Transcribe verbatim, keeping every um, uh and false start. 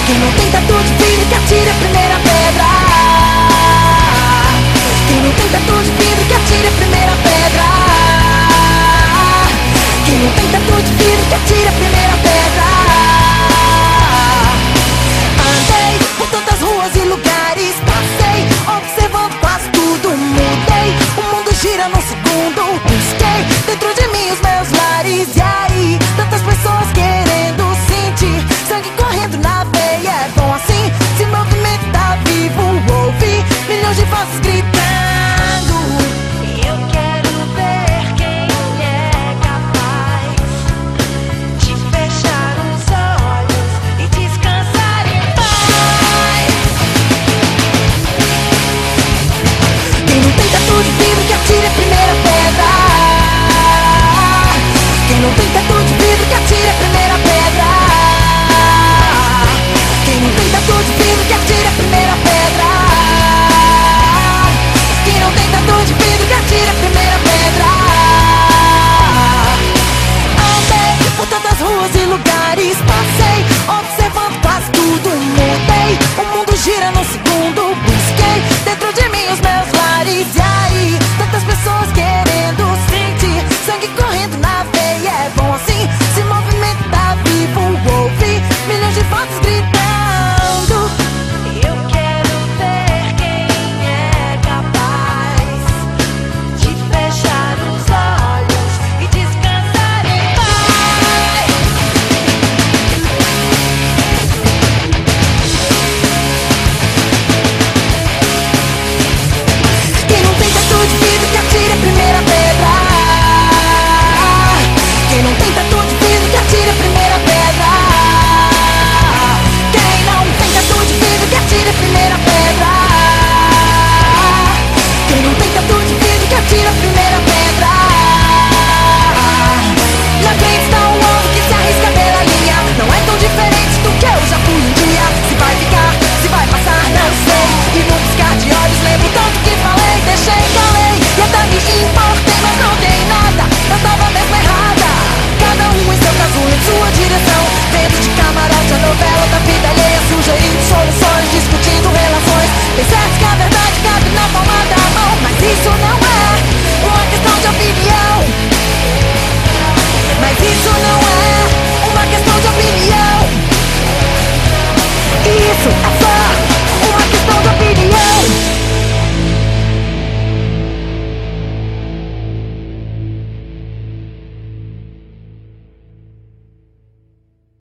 Quem não tem tatu de vidro que atire a primeira pedra. Quem não tem tatu de vidro que atire a primeira pedra. Quem não tem tatu de vidro que atire a primeira pedra. Andei por tantas ruas e lugares, passei observando quase tudo. Mudei, o mundo gira num segundo. Busquei dentro de mim os meus lares. E aí, tantas pessoas querendo sentir sangue correndo na veia. É bom assim, se movimentar vivo. Ouvi milhões de vozes gritando. Eu quero ver quem é capaz de fechar os olhos e descansar em paz. Quem não tem tatu de vidro que atire a primeira pedra. Quem não tem tatu de vidro que atire a primeira